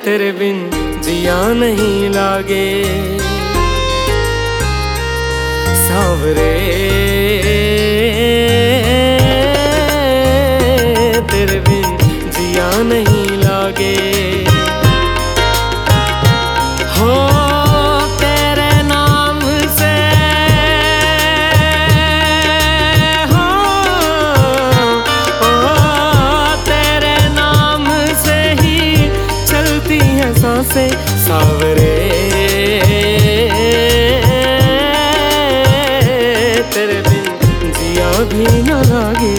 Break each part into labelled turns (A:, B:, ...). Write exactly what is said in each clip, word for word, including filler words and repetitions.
A: तेरे बिन जिया नहीं लागे। सांवरे तेरे बिन जिया नहीं लागे। हो तेरे नाम से हो, हो तेरे नाम से ही चलती हैं सांसें। सांवरे तेरे बिन जिया भी न लागे।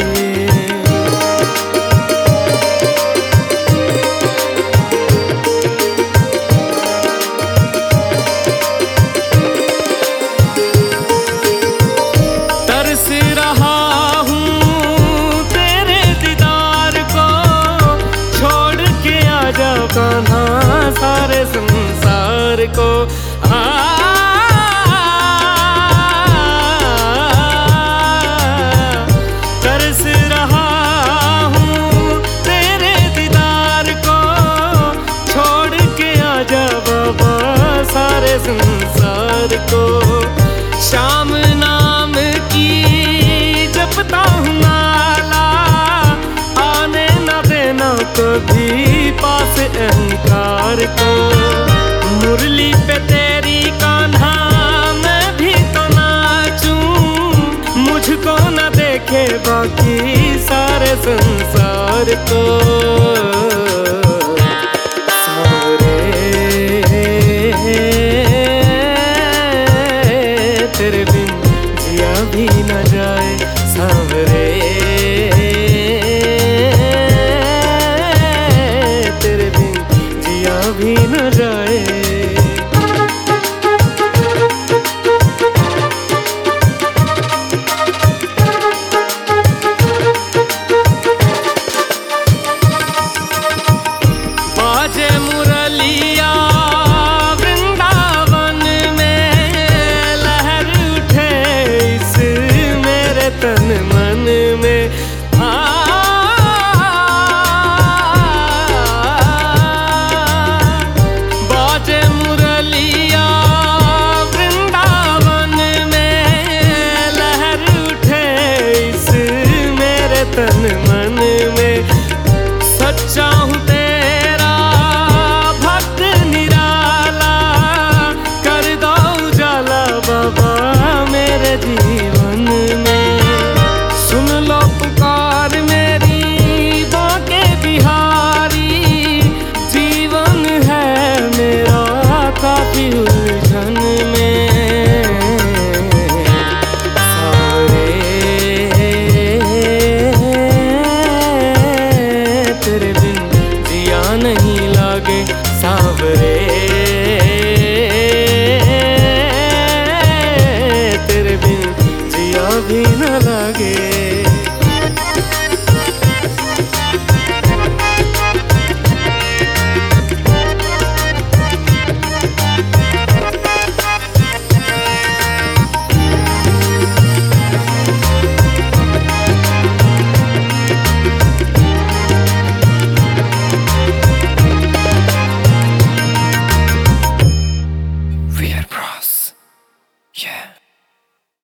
A: कान्हा सारे संसार को आ, तरस रहा हूँ तेरे दीदार को। छोड़ के आजा बाबा सारे संसार को। श्याम नाम की जपता हूँ माला, आने न देना कभी पास अहंकार को। मुरली पे तेरी कान्हा मैं भी तो नाचूं, मुझको न देखे बाकी सारे संसार को। सांवरे तेरे बिन जिया भी न जाए। सांवरे भी न जाए। बाजे मुरलिया वृंदावन में, लहर उठे इस मेरे तन मन में। तन मन में सच्चा हूँ तेरा भक्त निराला, कर दो उजाला बाबा मेरे जीवन में। सुन लो पुकार मेरी बांके बिहारी, जीवन है मेरा काफी उलझन में। तेरे बिन जिया नहीं लागे। सांवरे